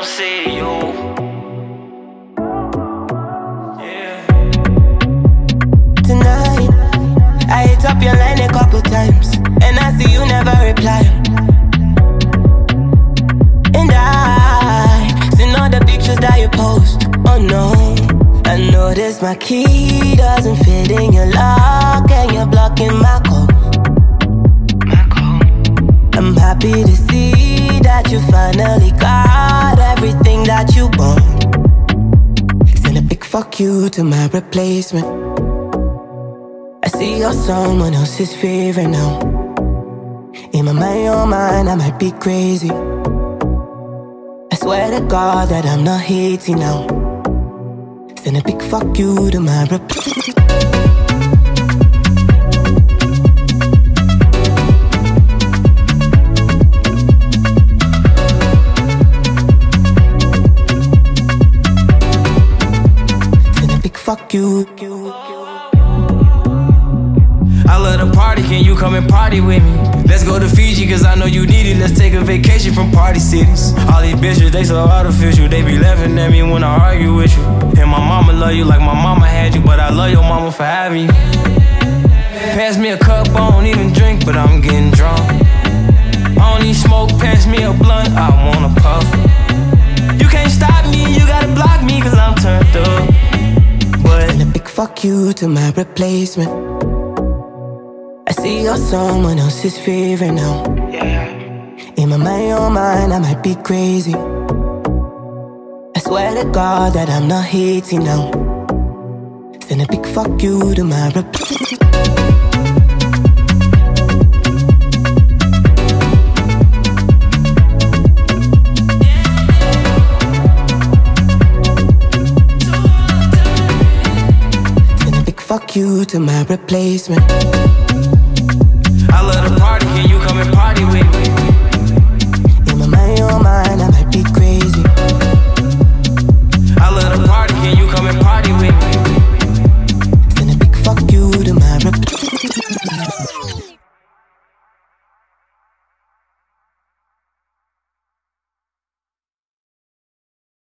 don't see you. Tonight, I hit up your line a couple times, and I see you never reply. And I seen all the pictures that you post. Oh no, I noticed my key doesn't fit in your lock, and you're blocking my call. I'm happy to see that you finally got everything that you want. Send a big fuck you to my replacement. I see you're someone else's favorite now. In my mind, your mind, I might be crazy. I swear to God that I'm not hating now. Send a big fuck you to my replacement. Fuck you. I love to party, can you come and party with me? Let's go to Fiji, cause I know you need it. Let's take a vacation from party cities. All these bitches, they so artificial. They be laughing at me when I argue with you. And my mama love you like my mama had you, but I love your mama for having you. Pass me a cup, I don't even drink, but I'm getting drunk. I don't need smoke, pass me a blunt, I wanna puff. You can't stop me, you gotta block me, cause I'm turned up. And a big fuck you to my replacement. I see you're someone else's favorite now. In my mind, your mind, I might be crazy. I swear to God that I'm not hating now. Send a big fuck you to my replacement. Fuck you to my replacement.